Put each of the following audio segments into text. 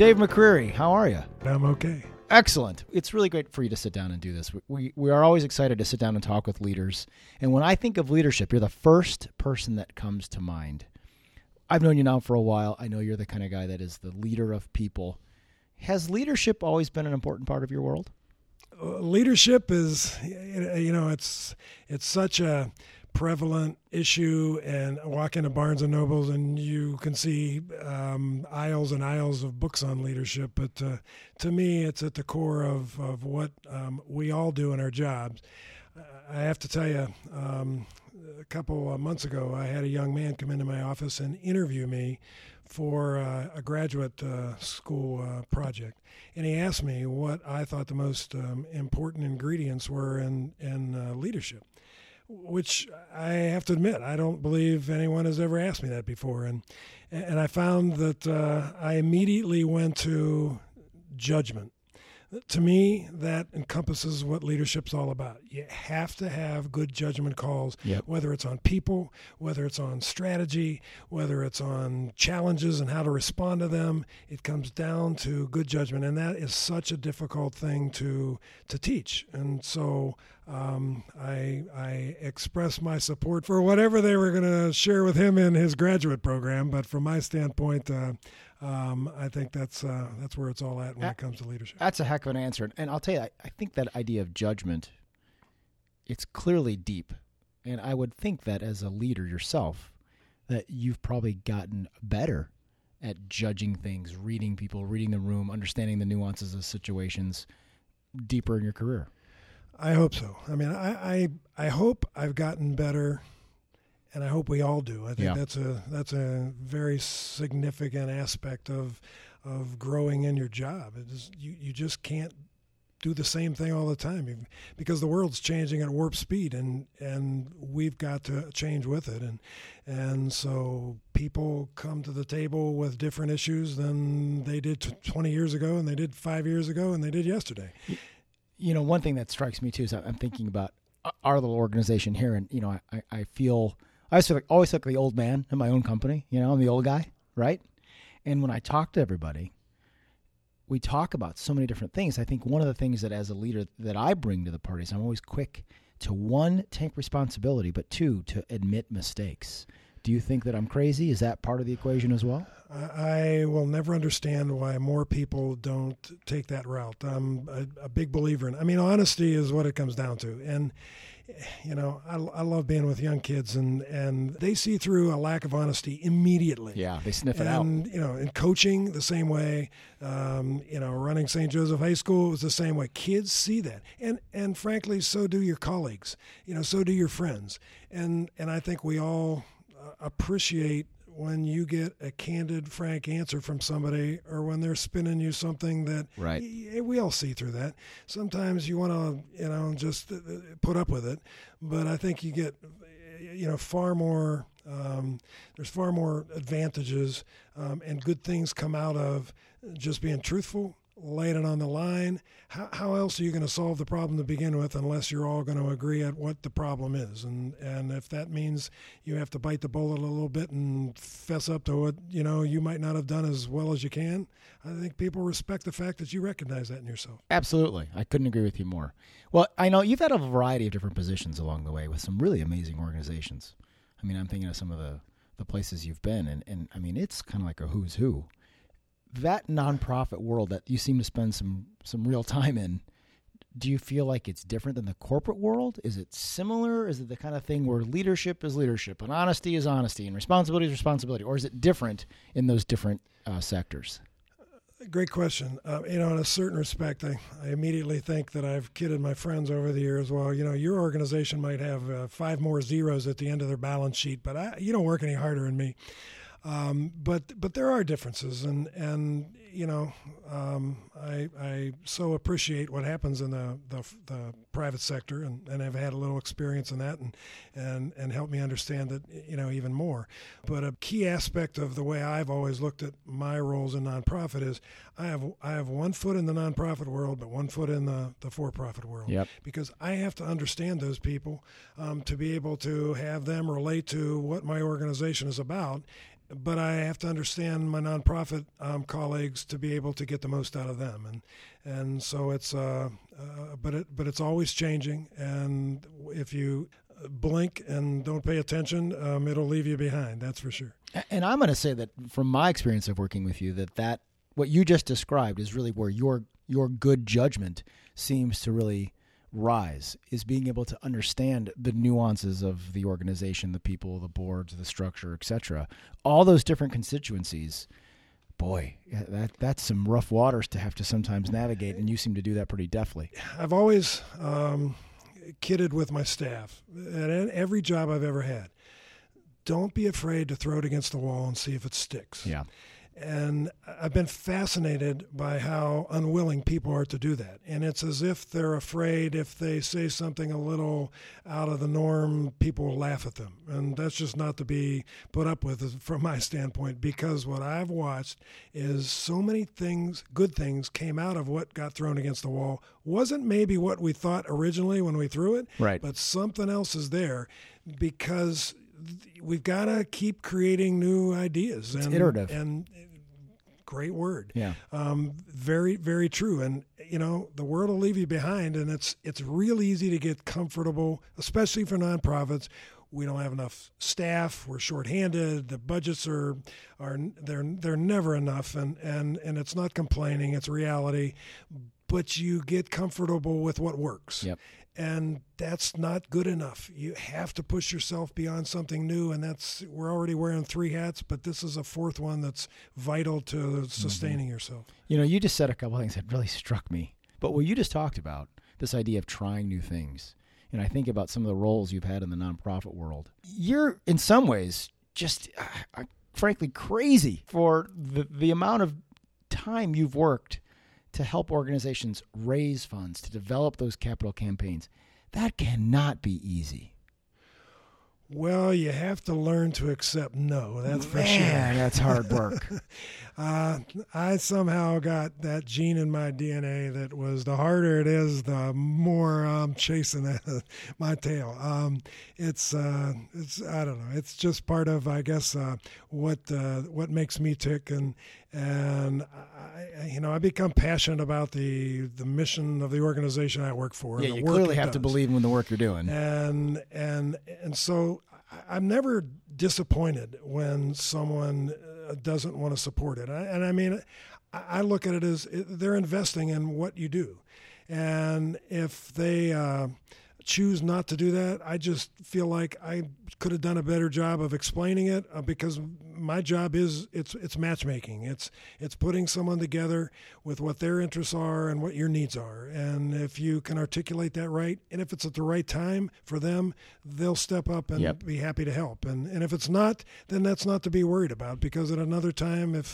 Dave McCreary, how are you? I'm okay. Excellent. It's really great for you to sit down and do this. We are always excited to sit down and talk with leaders. And when I think of leadership, you're the first person that comes to mind. I've known you now for a while. I know you're the kind of guy that is the leader of people. Has leadership always been an important part of your world? Leadership is, it's such a prevalent issue, and walk into Barnes and Nobles and you can see aisles and aisles of books on leadership. But to me, it's at the core of what we all do in our jobs. I have to tell you, a couple of months ago, I had a young man come into my office and interview me for a graduate school project. And he asked me what I thought the most important ingredients were in leadership, which I have to admit, I don't believe anyone has ever asked me that before. And I found that I immediately went to judgment. To me, that encompasses what leadership's all about. You have to have good judgment calls, whether it's on people, whether it's on strategy, whether it's on challenges and how to respond to them. It comes down to good judgment, and that is such a difficult thing to teach. And so I expressed my support for whatever they were going to share with him in his graduate program. But from my standpoint, I think that's where it's all at when it comes to leadership. That's a heck of an answer. And I'll tell you, I think that idea of judgment, it's clearly deep. And I would think that as a leader yourself, that you've probably gotten better at judging things, reading people, reading the room, understanding the nuances of situations deeper in your career. I hope so. I mean, I hope I've gotten better. And I hope we all do. I think that's a very significant aspect of growing in your job. It is, you just can't do the same thing all the time because the world's changing at warp speed, and we've got to change with it. And so people come to the table with different issues than they did 20 years ago, and they did 5 years ago, and they did yesterday. You know, one thing that strikes me too is I'm thinking about our little organization here, and I feel. I always feel like the old man in my own company. I'm the old guy, right? And when I talk to everybody, we talk about so many different things. I think one of the things that as a leader that I bring to the party is I'm always quick to, one, take responsibility, but two, to admit mistakes. Do you think that I'm crazy? Is that part of the equation as well? I will never understand why more people don't take that route. I'm a big believer in. I mean, honesty is what it comes down to, and I love being with young kids, and they see through a lack of honesty immediately. Yeah, they sniff it out. And in coaching, the same way. Running St. Joseph High School was the same way. Kids see that, and frankly, so do your colleagues. So do your friends, and I think we all appreciate when you get a candid, frank answer from somebody, or when they're spinning you something that we all see through that. Sometimes you want to, just put up with it, but I think you get, far more. There's far more advantages and good things come out of just being truthful, laying it on the line. How else are you going to solve the problem to begin with unless you're all going to agree at what the problem is? And if that means you have to bite the bullet a little bit and fess up to what you might not have done as well as you can, I think people respect the fact that you recognize that in yourself. Absolutely. I couldn't agree with you more. Well, I know you've had a variety of different positions along the way with some really amazing organizations. I mean, I'm thinking of some of the places you've been, and I mean, it's kind of like a who's who. That nonprofit world that you seem to spend some real time in, do you feel like it's different than the corporate world? Is it similar? Is it the kind of thing where leadership is leadership and honesty is honesty and responsibility is responsibility? Or is it different in those different sectors? Great question. In a certain respect, I immediately think that I've kidded my friends over the years. Well, your organization might have 5 more zeros at the end of their balance sheet, but you don't work any harder than me. But there are differences, and I so appreciate what happens in the private sector, and I've had a little experience in that, and helped me understand that even more. But a key aspect of the way I've always looked at my roles in nonprofit is I have one foot in the nonprofit world, but one foot in the for-profit world. Yep. Because I have to understand those people to be able to have them relate to what my organization is about. but I have to understand my nonprofit colleagues to be able to get the most out of them, and so it's but it's always changing, and if you blink and don't pay attention, it'll leave you behind. That's for sure. And I'm going to say that from my experience of working with you, that what you just described is really where your good judgment seems to really rise, is being able to understand the nuances of the organization, the people, the boards, the structure, etc. All those different constituencies. Boy, that's some rough waters to have to sometimes navigate, and you seem to do that pretty deftly. I've always kidded with my staff at every job I've ever had. Don't be afraid to throw it against the wall and see if it sticks. Yeah. And I've been fascinated by how unwilling people are to do that. And it's as if they're afraid if they say something a little out of the norm, people will laugh at them. And that's just not to be put up with from my standpoint, because what I've watched is so many things, good things, came out of what got thrown against the wall. Wasn't maybe what we thought originally when we threw it, right? But something else is there, because we've got to keep creating new ideas. It's iterative. And great word. Yeah. Very, very true. And, the world will leave you behind, and it's real easy to get comfortable, especially for nonprofits. We don't have enough staff. We're shorthanded. The budgets they're never enough. And it's not complaining. It's reality. But you get comfortable with what works. Yep. And that's not good enough. You have to push yourself beyond something new, and we're already wearing 3 hats, but this is a 4th one that's vital to sustaining yourself. You just said a couple of things that really struck me. But what you just talked about, this idea of trying new things, and I think about some of the roles you've had in the nonprofit world. You're, in some ways, just frankly crazy for the amount of time you've worked to help organizations raise funds, to develop those capital campaigns. That cannot be easy. Well, you have to learn to accept no. That's for sure. Man, that's hard work. I somehow got that gene in my DNA that was, the harder it is, the more I'm chasing my tail. It's I don't know. It's just part of, I guess, what makes me tick, and I become passionate about the mission of the organization I work for. Yeah, and the you work clearly have to believe in the work you're doing. And so I'm never disappointed when someone doesn't want to support it. I look at it as they're investing in what you do. And if they choose not to do that, I just feel like I could have done a better job of explaining it, because my job is it's matchmaking. It's putting someone together with what their interests are and what your needs are. And if you can articulate that right, and if it's at the right time for them, they'll step up and be happy to help. And if it's not, then that's not to be worried about, because at another time, if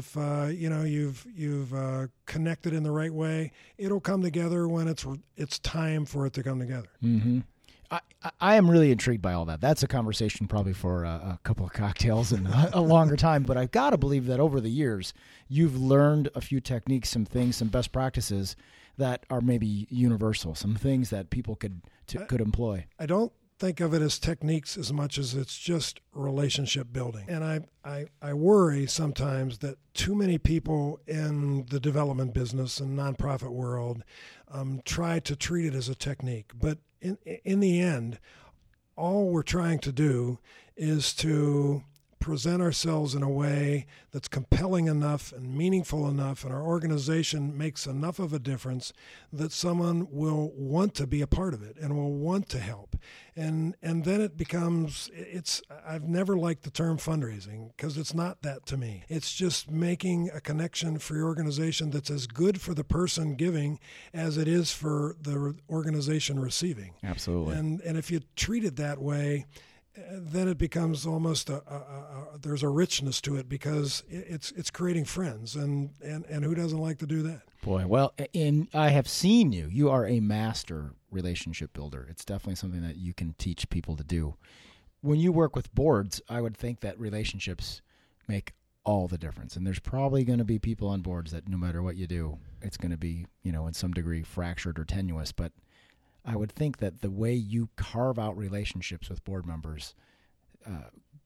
you've connected in the right way, it'll come together when it's time for it to come together. Mm-hmm. I am really intrigued by all that. That's a conversation probably for a couple of cocktails and a longer time. But I've got to believe that over the years, you've learned a few techniques, some things, some best practices that are maybe universal, some things that people could employ. I don't think of it as techniques as much as it's just relationship building. And I worry sometimes that too many people in the development business and nonprofit world try to treat it as a technique. But in the end, all we're trying to do is to present ourselves in a way that's compelling enough and meaningful enough, and our organization makes enough of a difference that someone will want to be a part of it and will want to help. And then it becomes, I've never liked the term fundraising, because it's not that to me. It's just making a connection for your organization that's as good for the person giving as it is for the organization receiving. Absolutely. And if you treat it that way, then it becomes almost there's a richness to it, because it's creating friends, and who doesn't like to do that? Boy, well, I have seen you. You are a master relationship builder. It's definitely something that you can teach people to do. When you work with boards, I would think that relationships make all the difference. And there's probably going to be people on boards that no matter what you do, it's going to be, in some degree fractured or tenuous. But I would think that the way you carve out relationships with board members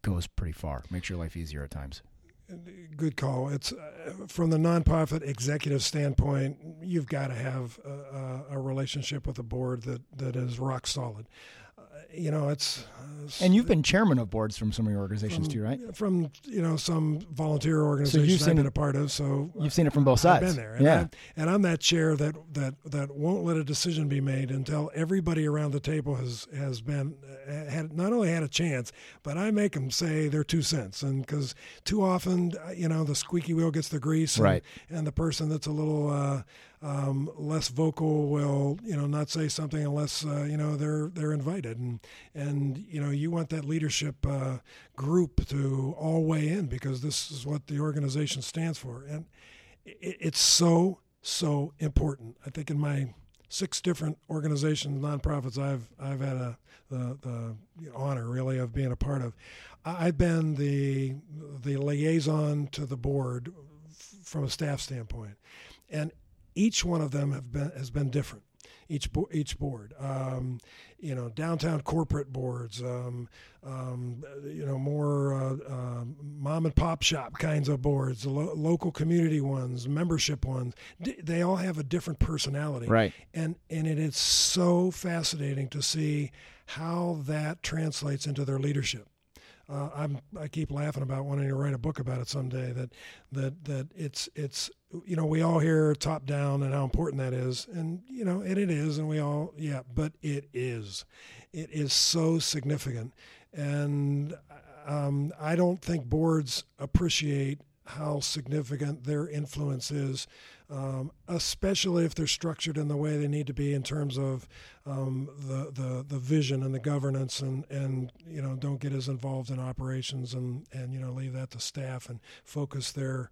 goes pretty far. Makes your life easier at times. Good call. It's from the nonprofit executive standpoint, you've got to have a relationship with a board that is rock solid. It's and you've been chairman of boards from some of your organizations too, right? From some volunteer organizations I've been a part of. So you've seen it from both sides. I've been there, and I'm that chair that won't let a decision be made until everybody around the table has had not only had a chance, but I make them say their 2 cents, and because too often the squeaky wheel gets the grease, right? And the person that's a little less vocal will not say something unless they're invited, and you want that leadership group to all weigh in, because this is what the organization stands for, and it's so important. I think in my 6 different organizations, nonprofits I've had the honor really of being a part of, I've been the liaison to the board from a staff standpoint, and each one of them has been different. Each board, downtown corporate boards, more mom and pop shop kinds of boards, local community ones, membership ones. They all have a different personality, right? And it is so fascinating to see how that translates into their leadership. I keep laughing about wanting to write a book about it someday. That it's we all hear top down and how important that is, and it is, and but it is so significant, and I don't think boards appreciate how significant their influence is, especially if they're structured in the way they need to be in terms of the vision and the governance, and don't get as involved in operations, and leave that to staff and focus their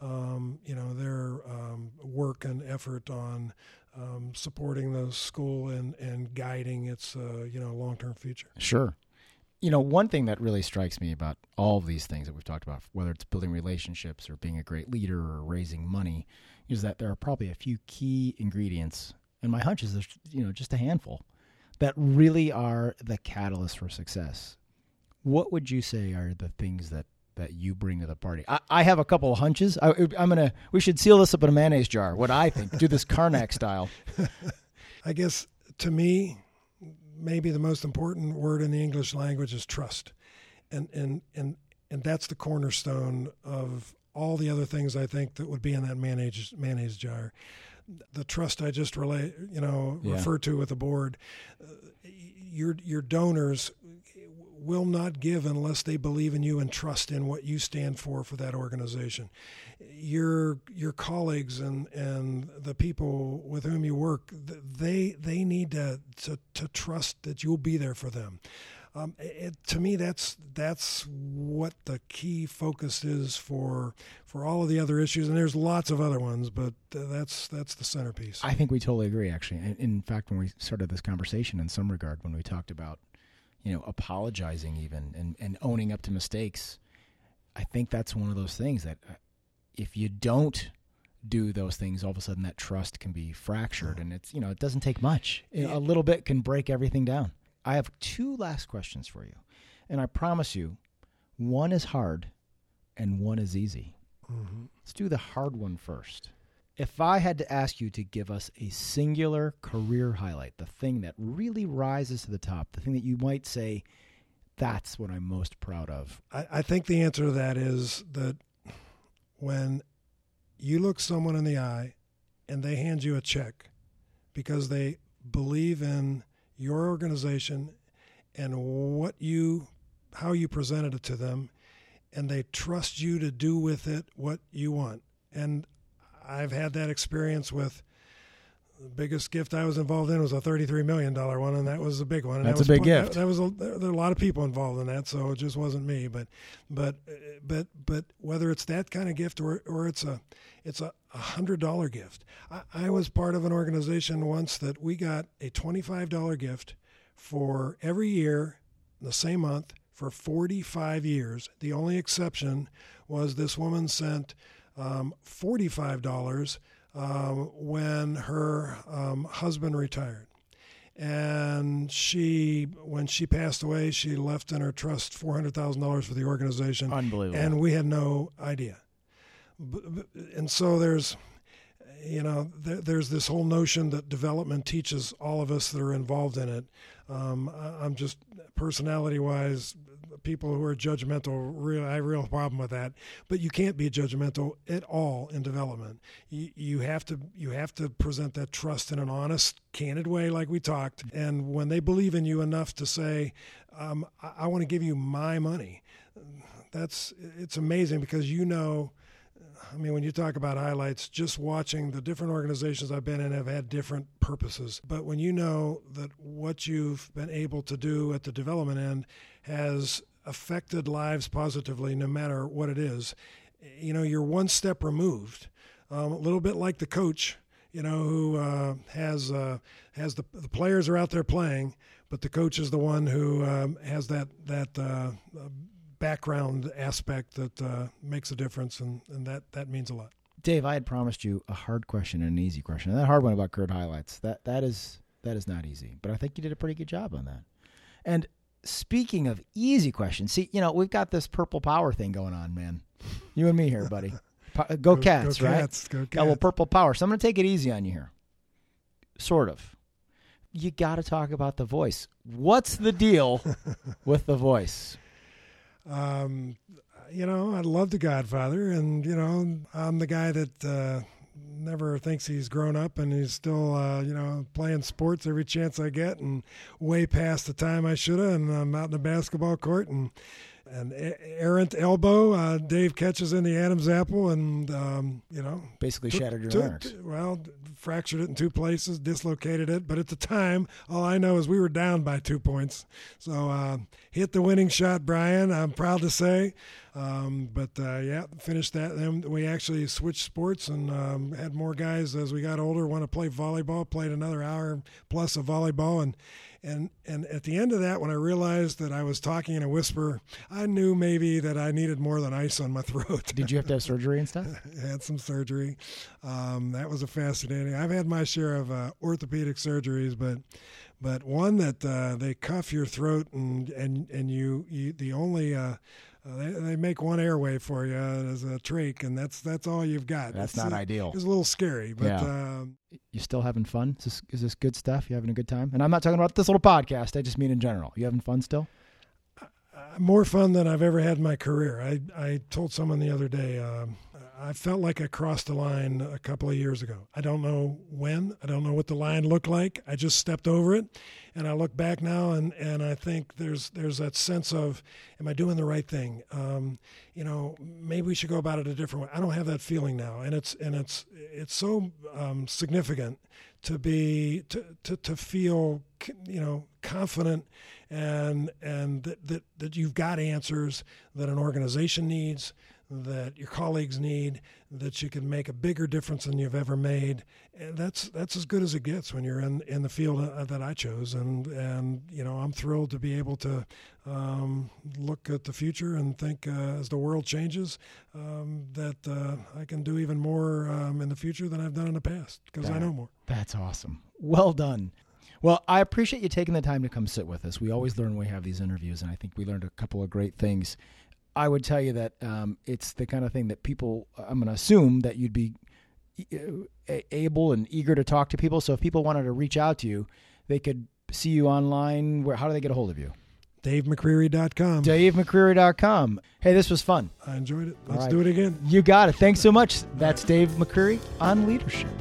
work and effort on supporting the school and guiding its long-term future. Sure. One thing that really strikes me about all of these things that we've talked about, whether it's building relationships or being a great leader or raising money, is that there are probably a few key ingredients, and my hunch is there's just a handful, that really are the catalyst for success. What would you say are the things that you bring to the party? I have a couple of hunches. We should seal this up in a mayonnaise jar. What I think, do this Karnak style. I guess to me, maybe the most important word in the English language is trust, and that's the cornerstone of all the other things I think that would be in that mayonnaise jar. The trust I just referred to with the board. Your donors will not give unless they believe in you and trust in what you stand for that organization. Your colleagues and the people with whom you work, they need to trust that you'll be there for them. To me, that's what the key focus is for all of the other issues, and there's lots of other ones, but that's the centerpiece. I think we totally agree, actually. In fact, when we started this conversation, in some regard, when we talked about apologizing even and owning up to mistakes, I think that's one of those things that if you don't do those things, all of a sudden that trust can be fractured, and it's it doesn't take much. A little bit can break everything down. I have 2 last questions for you, and I promise you, one is hard and one is easy. Mm-hmm. Let's do the hard one first. If I had to ask you to give us a singular career highlight, the thing that really rises to the top, the thing that you might say, that's what I'm most proud of. I think the answer to that is that when you look someone in the eye and they hand you a check because they believe in your organization and how you presented it to them, and they trust you to do with it what you want. And I've had that experience with the biggest gift I was involved in was a $33 million one, and that was a big one. And that's a big gift. There are a lot of people involved in that, so it just wasn't me. But whether it's that kind of gift or it's a $100 gift. I was part of an organization once that we got a $25 gift for every year, the same month, for 45 years. The only exception was this woman sent $45 when her husband retired. And when she passed away, she left in her trust $400,000 for the organization. Unbelievable. And we had no idea. And so there's this whole notion that development teaches all of us that are involved in it. I'm just, personality-wise, people who are judgmental, I have a real problem with that. But you can't be judgmental at all in development. You have to present that trust in an honest, candid way, like we talked. And when they believe in you enough to say, I want to give you my money, it's amazing, because when you talk about highlights, just watching the different organizations I've been in have had different purposes. But when you know that what you've been able to do at the development end has affected lives positively, no matter what it is, you're one step removed. A little bit like the coach, who has the players are out there playing, but the coach is the one who has that background aspect that makes a difference, and that means a lot. Dave, I had promised you a hard question and an easy question. And that hard one about Kurt highlights, that is not easy, but I think you did a pretty good job on that. And speaking of easy questions, see, we've got this purple power thing going on, man. You and me here, buddy. Go Cats, go right? Cats, go Cats. Got a little purple power. So I'm going to take it easy on you here. Sort of. You got to talk about The Voice. What's the deal with The Voice? I love The Godfather, and, I'm the guy that never thinks he's grown up, and he's still, playing sports every chance I get, and way past the time I should have, and I'm out in the basketball court, and errant elbow, Dave catches in the Adam's apple, and, basically shattered your larynx. Fractured it in 2 places, dislocated it. But at the time, all I know is we were down by 2 points. So hit the winning shot, Brian, I'm proud to say. Finished that. Then we actually switched sports and had more guys as we got older want to play volleyball, played another hour plus of volleyball. And at the end of that, when I realized that I was talking in a whisper, I knew maybe that I needed more than ice on my throat. Did you have to have surgery and stuff? I had some surgery. That was a fascinating. I've had my share of orthopedic surgeries, but one that they cuff your throat and you the only they make one airway for you as a trach, and that's all you've got. That's not ideal. It's a little scary, but yeah. You still having fun? Is this good stuff? You having a good time? And I'm not talking about this little podcast. I just mean in general. You having fun still? More fun than I've ever had in my career. I told someone the other day, I felt like I crossed the line a couple of years ago. I don't know when. I don't know what the line looked like. I just stepped over it. And I look back now, and I think there's that sense of, am I doing the right thing? Maybe we should go about it a different way. I don't have that feeling now, and it's so significant to feel confident and that you've got answers that an organization needs, that your colleagues need, that you can make a bigger difference than you've ever made. And that's as good as it gets when you're in the field that I chose. And I'm thrilled to be able to look at the future and think as the world changes that I can do even more in the future than I've done in the past, because I know more. That's awesome. Well done. Well, I appreciate you taking the time to come sit with us. We always learn when we have these interviews, and I think we learned a couple of great things. I would tell you that it's the kind of thing that people, I'm going to assume that you'd be able and eager to talk to people. So if people wanted to reach out to you, they could see you online. How do they get a hold of you? DaveMcCreary.com. DaveMcCreary.com. Hey, this was fun. I enjoyed it. Let's do it again. You got it. Thanks so much. That's Dave McCreary on leadership.